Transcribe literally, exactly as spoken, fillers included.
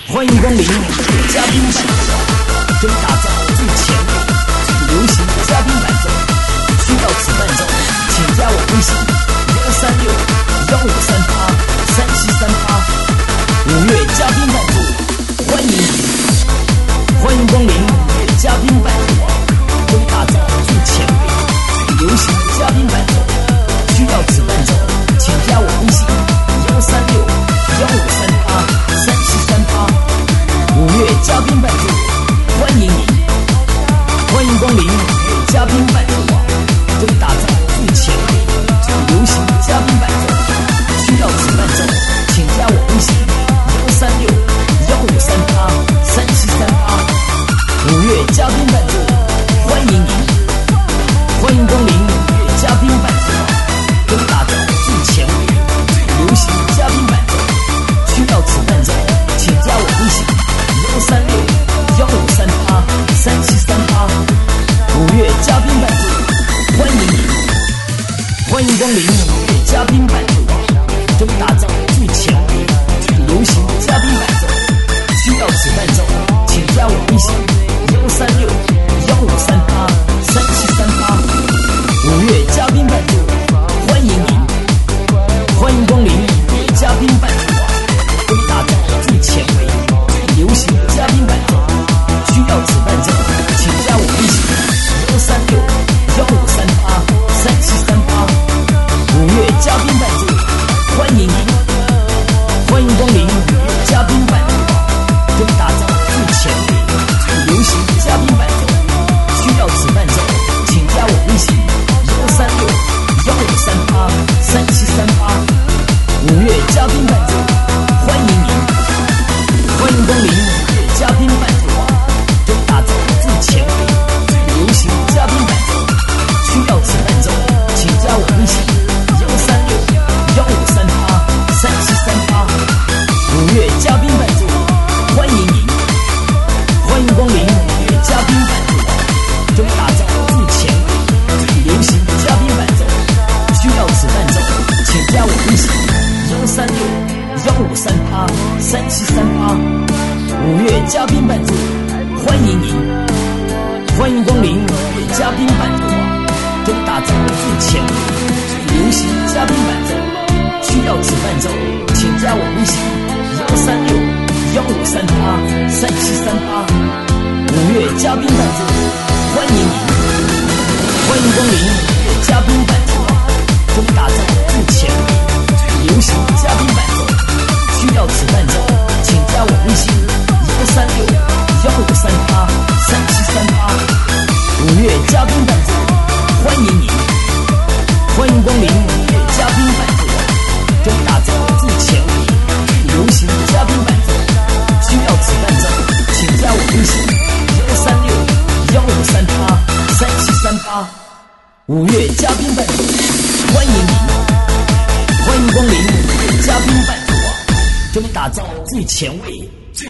欢迎光临嘉宾伴奏，将打造最前卫、最流行嘉宾伴奏。需要此伴奏，请加我微信幺三六幺五三八三七三八。五月嘉宾伴奏，欢迎你！欢迎光临嘉宾伴奏，将打造最前卫、最流行嘉宾伴奏。需要此伴奏，请加我微信幺三六幺五三八三七三八。五月嘉宾伴奏，欢迎你！欢迎光临嘉宾伴奏网，将打造最前卫、最流行嘉宾伴奏。需要此伴奏，请加我微信幺三六幺五三八三七三八。五月嘉宾伴奏，欢迎你！欢迎光临嘉宾伴奏网，将打造最前卫、最流行嘉宾伴奏。需要此伴奏，请加我微信幺三六幺五三八三七三八。五月嘉宾伴奏，欢迎你！欢迎光临嘉宾伴奏网，将打造最前卫、最流行嘉宾伴奏。需要此伴奏，请加我微信幺三六幺五三八三七三八。五月嘉宾伴奏，欢迎你！欢迎光临嘉宾伴奏网，将打造最前卫、最流行嘉宾伴奏。需要此伴奏，请加我微信幺三六幺五三八三七三八。五月嘉宾伴奏，欢迎你！欢迎光临嘉宾伴奏网，将打造最前卫、最流行嘉宾伴奏。需要此伴奏，请加我微信幺三六幺五三八三七三八。五月嘉宾伴奏，欢迎你！欢迎光临嘉宾伴奏网，将打造最前卫、最流行嘉宾伴奏。需要此伴奏，请加我微信幺三六幺五三八三七三八。五月嘉宾伴奏，欢迎你！欢迎光临嘉宾伴奏网，将打造最前卫、最流行嘉宾伴奏。需要此伴奏，请加我微信幺三六幺五三八三七三八。五月嘉宾伴奏，欢迎你！欢迎光临嘉宾伴奏网，将打造最前卫、最流行嘉宾伴奏。需要此伴奏，请加我微信幺三六幺五三八三七三八。五月嘉宾伴奏，欢迎你！欢迎光临嘉宾伴奏网，将打造最前卫、最流行嘉宾伴奏。需要此伴奏，请加我微信幺三六幺五三八三七三八。五月嘉宾伴奏，欢迎你！欢迎光临嘉宾伴奏网，将打造最前卫、最流行嘉宾伴奏。需要此伴奏，请加我微信幺三六幺五三八三七三八。五月嘉宾伴奏，欢迎你！欢迎光临嘉宾伴奏网，将打造最前卫、